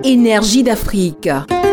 Énergie d'Afrique.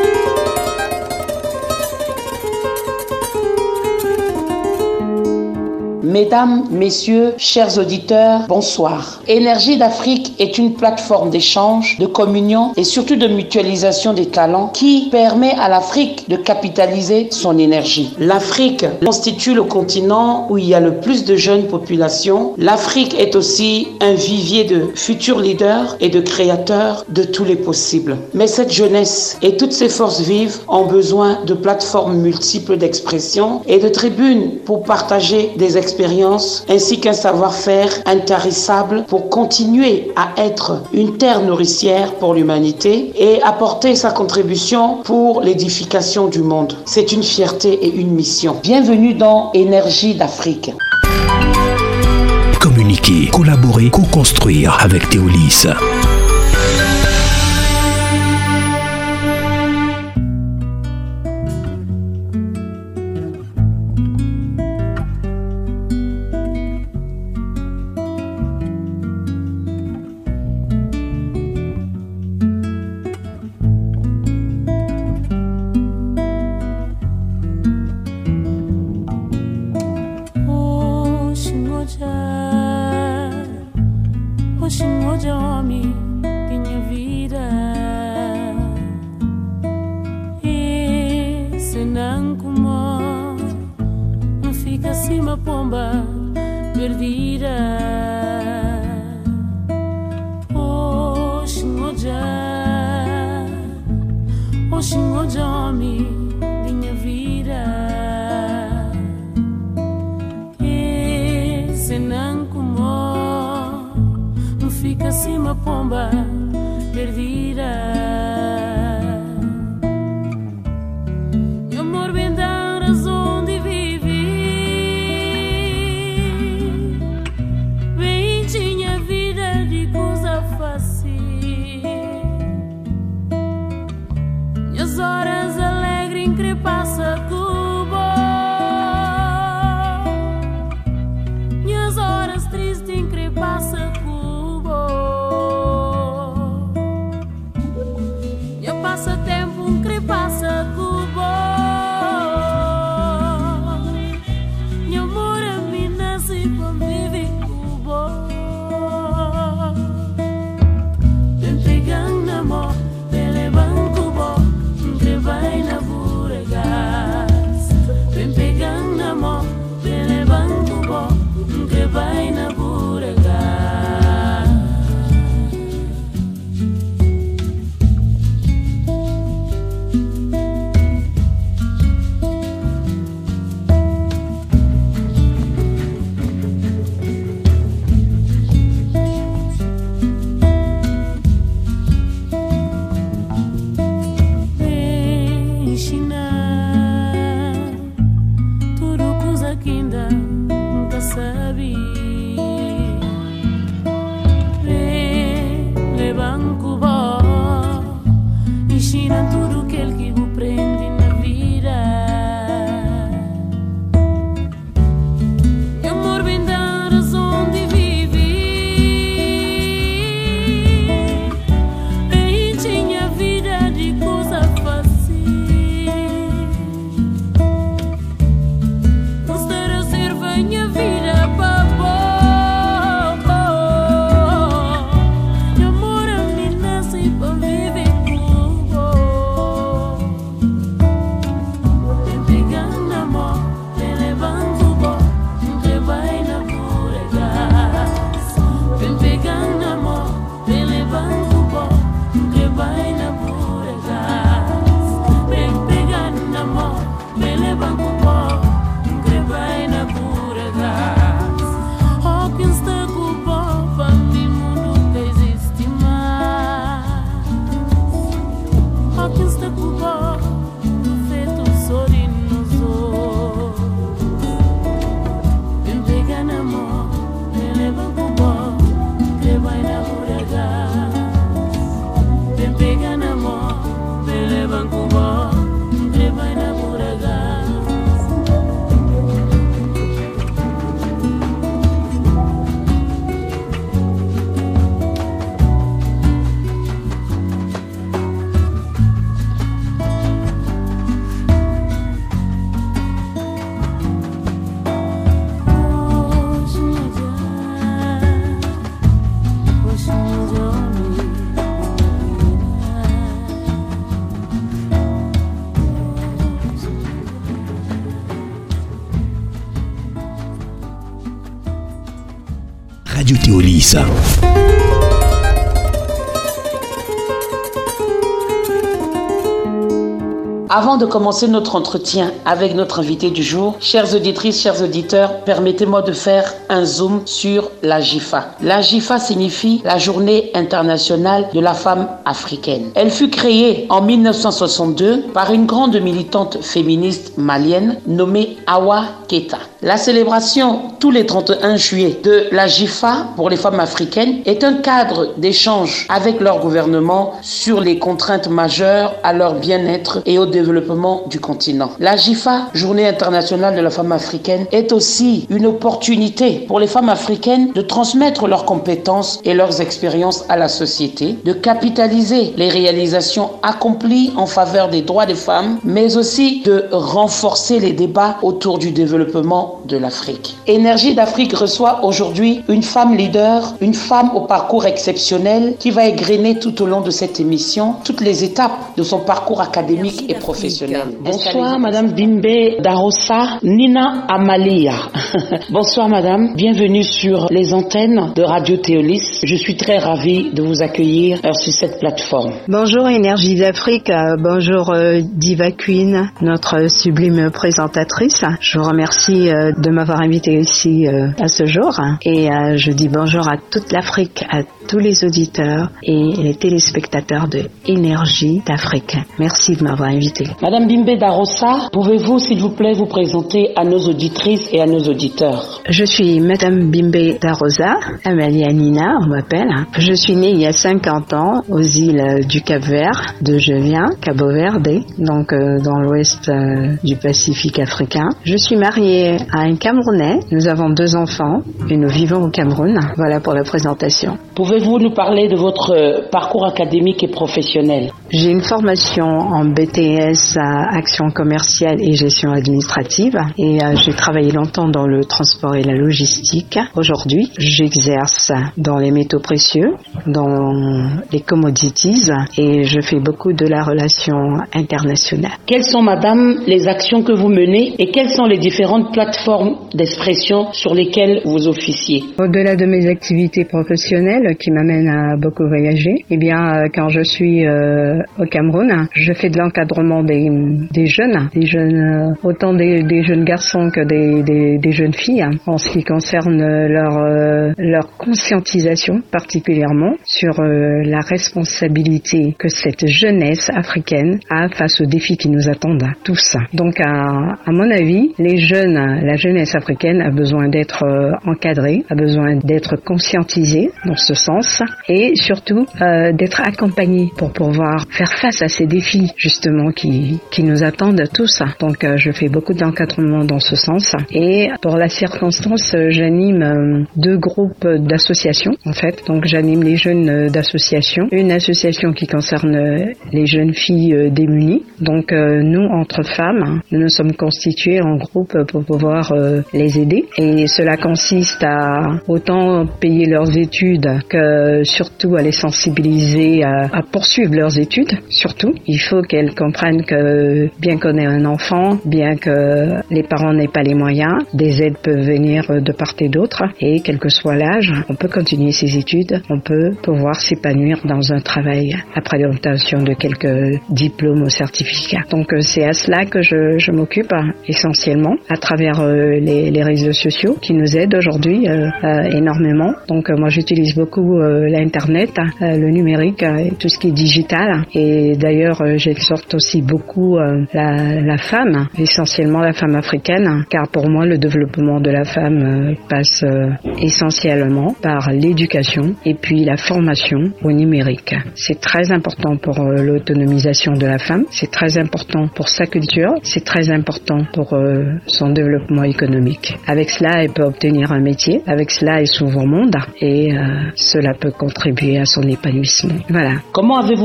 Mesdames, messieurs, chers auditeurs, bonsoir. Énergie d'Afrique est une plateforme d'échange, de communion et surtout de mutualisation des talents qui permet à l'Afrique de capitaliser son énergie. L'Afrique constitue le continent où il y a le plus de jeunes populations. L'Afrique est aussi un vivier de futurs leaders et de créateurs de tous les possibles. Mais cette jeunesse et toutes ces forces vives ont besoin de plateformes multiples d'expression et de tribunes pour partager des expériences ainsi qu'un savoir-faire intarissable pour continuer à être une terre nourricière pour l'humanité et apporter sa contribution pour l'édification du monde. C'est une fierté et une mission. Bienvenue dans Énergie d'Afrique. Communiquer, collaborer, co-construire avec Théolis. Radio Théolis. Avant de commencer notre entretien avec notre invité du jour, chères auditrices, chers auditeurs, permettez-moi de faire un zoom sur la JIFA. La JIFA signifie la Journée internationale de la femme africaine. Elle fut créée en 1962 par une grande militante féministe malienne nommée Awa Keita. La célébration tous les 31 juillet de la JIFA pour les femmes africaines est un cadre d'échange avec leur gouvernement sur les contraintes majeures à leur bien-être et au développement du continent. La JIFA, Journée internationale de la femme africaine, est aussi une opportunité pour les femmes africaines de transmettre leurs compétences et leurs expériences à la société, de capitaliser les réalisations accomplies en faveur des droits des femmes, mais aussi de renforcer les débats autour du développement de l'Afrique. Énergie d'Afrique reçoit aujourd'hui une femme leader, une femme au parcours exceptionnel qui va égrener tout au long de cette émission toutes les étapes de son parcours académique et professionnel. Bonsoir Madame Bimbe Darossa Nina Amalia. Bonsoir Madame, bienvenue sur les antennes de Radio Théolis. Je suis très ravie de vous accueillir sur cette plateforme. Bonjour Énergie d'Afrique, bonjour Diva Queen, notre sublime présentatrice. Je vous remercie de m'avoir invité ici à ce jour et je dis bonjour à toute l'Afrique, à tous les auditeurs et les téléspectateurs de Énergie d'Afrique. Merci de m'avoir invité. Madame Bimbe Darossa, pouvez-vous s'il vous plaît vous présenter à nos auditrices et à nos auditeurs? Je suis Madame Bimbe Darossa, Amalia Nina on m'appelle. Je suis née il y a 50 ans aux îles du Cap-Vert, de Jevien, Cabo Verde, donc dans l'ouest du Pacifique africain. Je suis mariée à un Camerounais. Nous avons 2 enfants et nous vivons au Cameroun. Voilà pour la présentation. Pouvez-vous nous parler de votre parcours académique et professionnel? J'ai une formation en BTS à action commerciale et gestion administrative et j'ai travaillé longtemps dans le transport et la logistique. Aujourd'hui, j'exerce dans les métaux précieux, dans les commodities et je fais beaucoup de la relation internationale. Quelles sont, madame, les actions que vous menez et quelles sont les différentes plateformes d'expression sur lesquelles vous officiez? Au-delà de mes activités professionnelles qui m'amènent à beaucoup voyager, eh bien, quand je suis au Cameroun, je fais de l'encadrement des jeunes, autant des jeunes garçons que des jeunes filles, en ce qui concerne leur conscientisation particulièrement sur la responsabilité que cette jeunesse africaine a face aux défis qui nous attendent tous. Donc, à mon avis, la jeunesse africaine a besoin d'être encadrée, a besoin d'être conscientisée dans ce sens et surtout d'être accompagnée pour pouvoir faire face à ces défis justement qui nous attendent tous. Donc je fais beaucoup d'encadrement dans ce sens et pour la circonstance j'anime 2 groupes d'associations en fait. Donc j'anime les jeunes d'associations, une association qui concerne les jeunes filles démunies. Donc nous entre femmes, nous nous sommes constitués en groupe pour pouvoir les aider et cela consiste à autant payer leurs études que surtout à les sensibiliser à poursuivre leurs études. Surtout, il faut qu'elles comprennent que bien qu'on ait un enfant, bien que les parents n'aient pas les moyens, des aides peuvent venir de part et d'autre et quel que soit l'âge, on peut continuer ses études, on peut pouvoir s'épanouir dans un travail après l'obtention de quelques diplômes ou certificats. Donc c'est à cela que je m'occupe essentiellement à travers les réseaux sociaux qui nous aident aujourd'hui énormément. Donc moi j'utilise beaucoup l'internet, le numérique et tout ce qui est digital et d'ailleurs j'exhorte aussi beaucoup la femme, essentiellement la femme africaine, car pour moi le développement de la femme passe essentiellement par l'éducation et puis la formation au numérique. C'est très important pour l'autonomisation de la femme, c'est très important pour sa culture, c'est très important pour son développement économique. Avec cela, elle peut obtenir un métier, avec cela, elle s'ouvre au monde et cela peut contribuer à son épanouissement. Voilà. Comment avez-vous vécu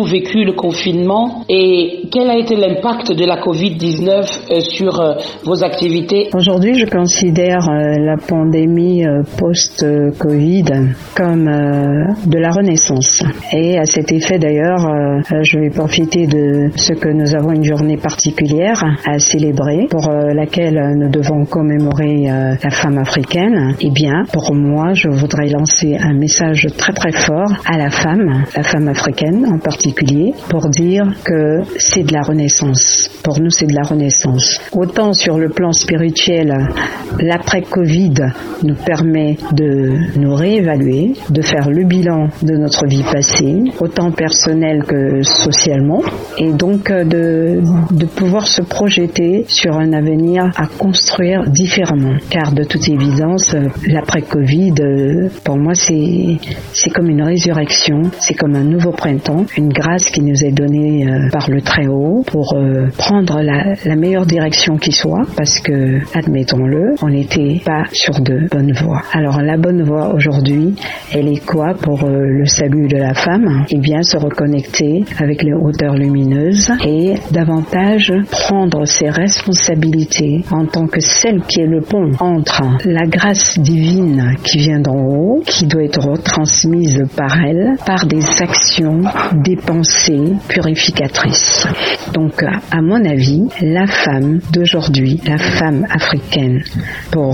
le confinement et quel a été l'impact de la COVID-19 sur vos activités? Aujourd'hui, je considère la pandémie post-Covid comme de la renaissance. Et à cet effet d'ailleurs, je vais profiter de ce que nous avons une journée particulière à célébrer pour laquelle nous devons commémorer la femme africaine. Eh bien, pour moi, je voudrais lancer un message très très fort à la femme africaine en particulier, pour dire que c'est de la renaissance. Pour nous, c'est de la renaissance. Autant sur le plan spirituel, l'après-Covid nous permet de nous réévaluer, de faire le bilan de notre vie passée, autant personnel que socialement, et donc de pouvoir se projeter sur un avenir à construire différemment. Car de toute évidence, l'après-Covid, pour moi, c'est comme une résurrection, c'est comme un nouveau printemps, une grâce qui nous est donnée par le Très-Haut pour prendre la meilleure direction qui soit, parce que, admettons-le, on n'était pas sur de bonnes voies. Alors la bonne voie aujourd'hui, elle est quoi pour le salut de la femme? Eh bien, se reconnecter avec les hauteurs lumineuses et davantage prendre ses responsabilités en tant que celle qui est le pont entre la grâce divine qui vient d'en haut, qui doit être retransmise par elle, par des actions, des pensées purificatrices. Donc, à mon avis, la femme d'aujourd'hui, la femme africaine, pour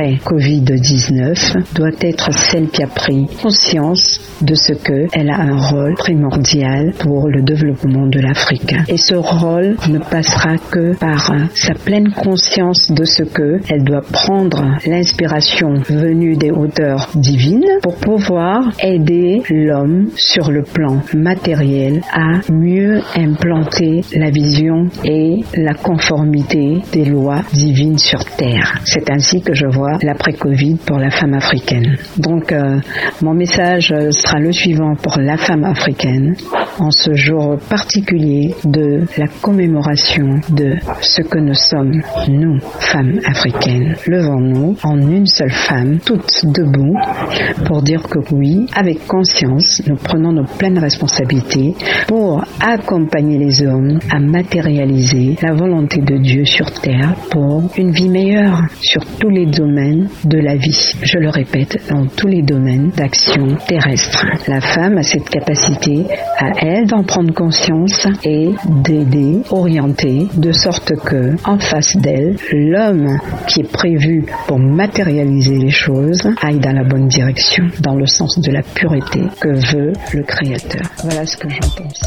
l'après-Covid-19, doit être celle qui a pris conscience de ce qu'elle a un rôle primordial pour le développement de l'Afrique. Et ce rôle ne passera que par sa pleine conscience de ce qu'elle doit prendre l'inspiration venue des hauteurs divines pour pouvoir aider l'homme sur le plan matériel à mieux implanter la vision et la conformité des lois divines sur Terre. C'est ainsi que je vois l'après-Covid pour la femme africaine. Donc, mon message sera le suivant pour la femme africaine en ce jour particulier de la commémoration de ce que nous sommes, nous, femmes africaines. Levons-nous en une seule femme, toutes debout, pour dire que oui, avec conscience, nous prenons nos pleines responsabilités pour accompagner les hommes à matérialiser la volonté de Dieu sur terre pour une vie meilleure sur tous les domaines de la vie. Je le répète, dans tous les domaines d'action terrestre. La femme a cette capacité à elle d'en prendre conscience et d'aider, orienter, de sorte que, en face d'elle, l'homme qui est prévu pour matérialiser les choses aille dans la bonne direction, dans le sens de la pureté que veut le Créateur. Voilà ce que j'en pense.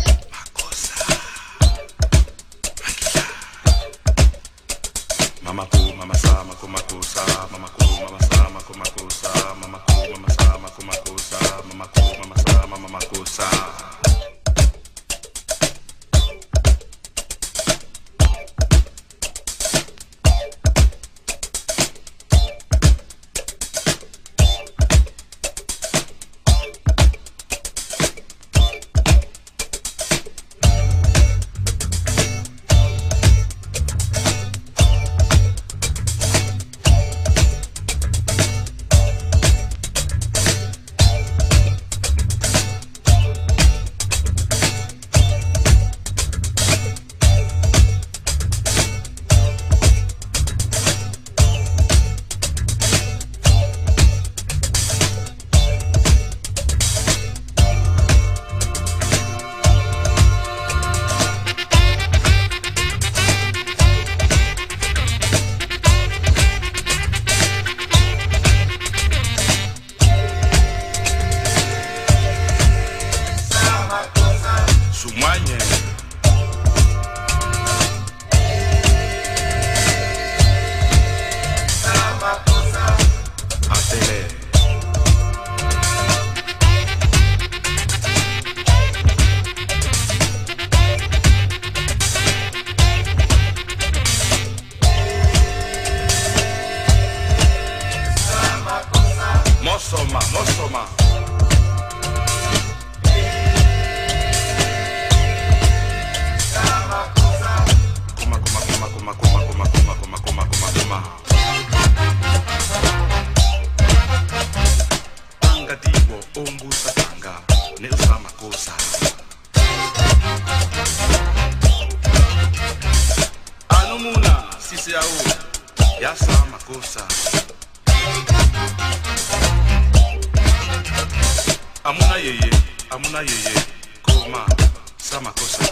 Amuna yeye, koma, samakosa.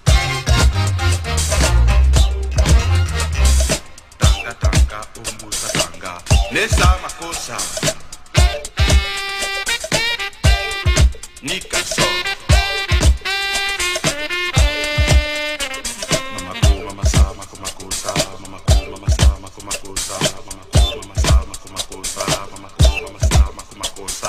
Tanga tanga, umbusa tanga, nesa makosa. Nika so. Mama ko, mama sa, makosa, mama ko, mama sa, makosa, mama ko, mama sa, makosa, mama ko, mama sa, makosa.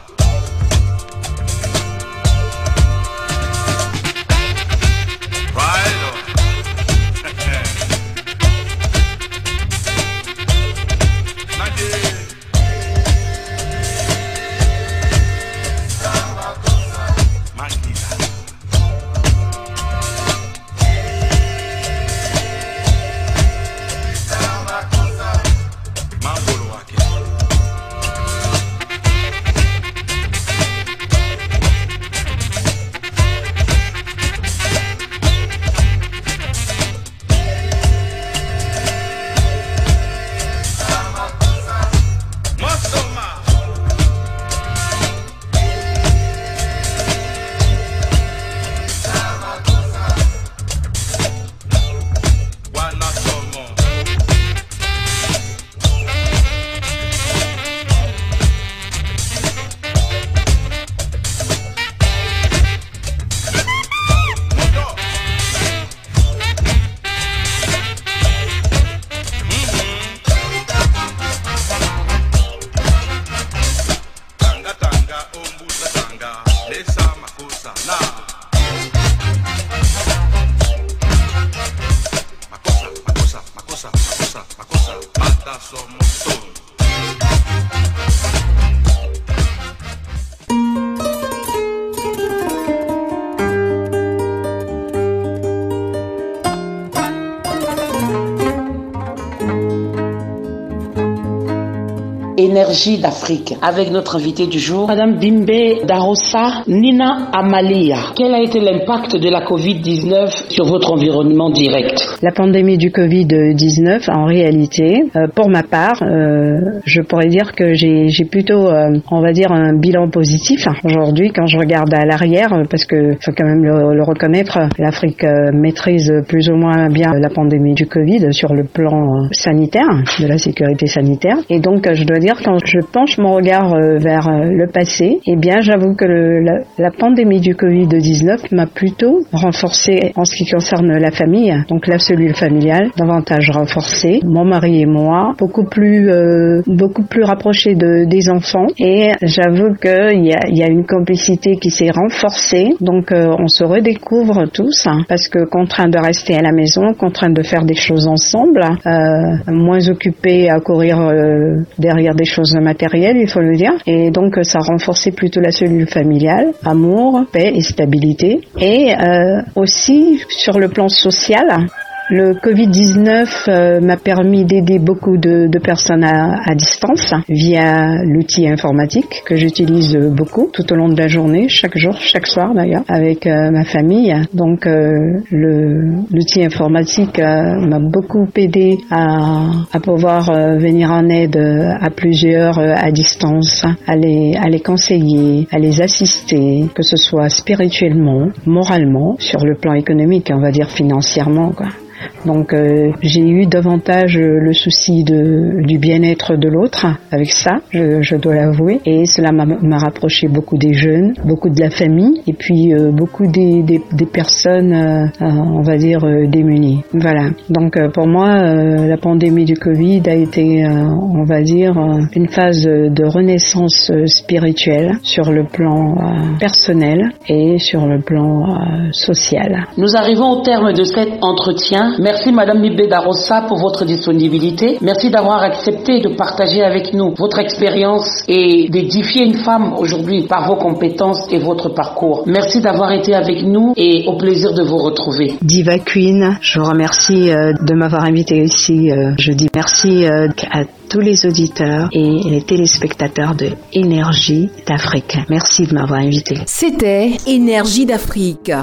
Énergie d'Afrique, avec notre invitée du jour, Madame Bimbe Darossa Nina Amalia. Quel a été l'impact de la Covid-19 sur votre environnement direct? La pandémie du Covid-19, en réalité, pour ma part, je pourrais dire que j'ai plutôt, on va dire, un bilan positif aujourd'hui quand je regarde à l'arrière, parce que faut quand même le reconnaître, l'Afrique maîtrise plus ou moins bien la pandémie du Covid sur le plan sanitaire, de la sécurité sanitaire. Et donc, je dois dire, quand je penche mon regard vers le passé, eh bien, j'avoue que la pandémie du Covid-19 m'a plutôt renforcée en ce qui concerne la famille, donc la cellule familiale, davantage renforcée. Mon mari et moi, beaucoup plus rapprochés des enfants. Et j'avoue qu'il y a une complicité qui s'est renforcée. Donc, on se redécouvre tous, parce que contraints de rester à la maison, contraints de faire des choses ensemble, moins occupés à courir derrière des choses matérielles, il faut le dire. Et donc, ça a renforcé plutôt la cellule familiale, amour, paix et stabilité. Et aussi, sur le plan social, le Covid-19 m'a permis d'aider beaucoup de personnes à distance via l'outil informatique que j'utilise beaucoup tout au long de la journée, chaque jour, chaque soir d'ailleurs, avec ma famille. Donc l'outil informatique m'a beaucoup aidé à pouvoir venir en aide à plusieurs à distance, à les conseiller, à les assister, que ce soit spirituellement, moralement, sur le plan économique, on va dire financièrement, quoi. Donc j'ai eu davantage le souci du bien-être de l'autre avec ça, je dois l'avouer, et cela m'a rapproché beaucoup des jeunes, beaucoup de la famille, et puis beaucoup des personnes, on va dire, démunies. Voilà. Donc pour moi, la pandémie du Covid a été, on va dire, une phase de renaissance spirituelle sur le plan personnel et sur le plan social. Nous arrivons au terme de cet entretien. Merci Madame Bimbe Darossa pour votre disponibilité. Merci d'avoir accepté de partager avec nous votre expérience et d'édifier une femme aujourd'hui par vos compétences et votre parcours. Merci d'avoir été avec nous et au plaisir de vous retrouver. Diva Queen, je vous remercie de m'avoir invité ici. Je dis merci à tous les auditeurs et les téléspectateurs de Énergie d'Afrique. Merci de m'avoir invité. C'était Énergie d'Afrique,